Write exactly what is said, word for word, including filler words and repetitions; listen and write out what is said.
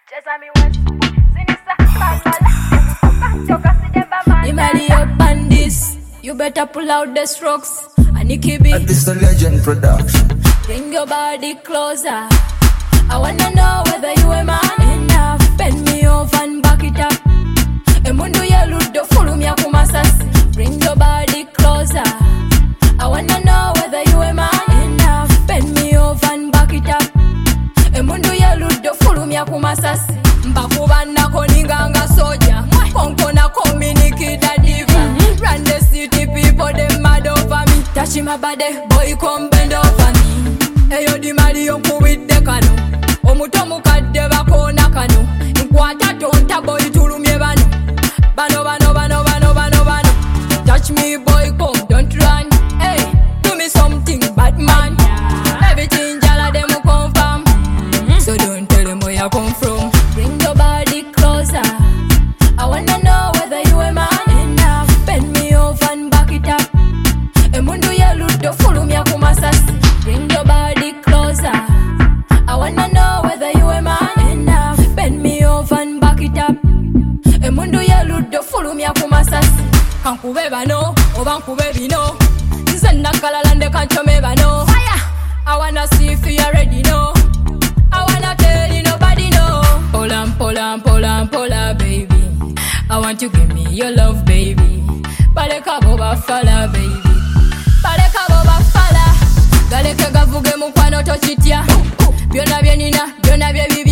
Imali up on this. You better pull out the strokes. And Nikki B. And this the Legend Production. Bring your body closer. I wanna know whether you a man enough. Bend me over and back it up. Emundu yelu do fulu mi akumasasi. Bring your body closer. I wanna know whether you a man enough. Bend me over and back it up. Emundu yelu do fulu mi akumasasi. Mbakubanda koninganga soja. Konkona kominiki da diva. Run the city people them mad over me. Touch my body, boy come bend over me. Eyo di mali yonku with the canoe. Omutomu kadde bakona kano. Nkwata tonta boy tulumye bano. Bano bano bano bano bano bano. Touch me boy come don't run. Hey, do me something bad man. Everything jala them confirm. So don't tell them where you come from. Bring your body closer. I wanna know whether you a man enough. Bend me over and back it up. Emundu yelu do fulu mi akumasasi. Bring your body closer. I wanna know whether you a man enough. Bend me over and back it up. Emundu yelu do fulu mi akumasasi. Kankube bano, obankube bino. Nzenda kalalande kanchome bano. Fire! I wanna see if you already know. I wanna tell you nobody know. Pola, pola, pola, pola, baby. I want you give me your love, baby. Baleka boba fala, baby. Baleka boba fala. Galeke gavuge mukwano tochitya. Byona byenina, byona bye bibi.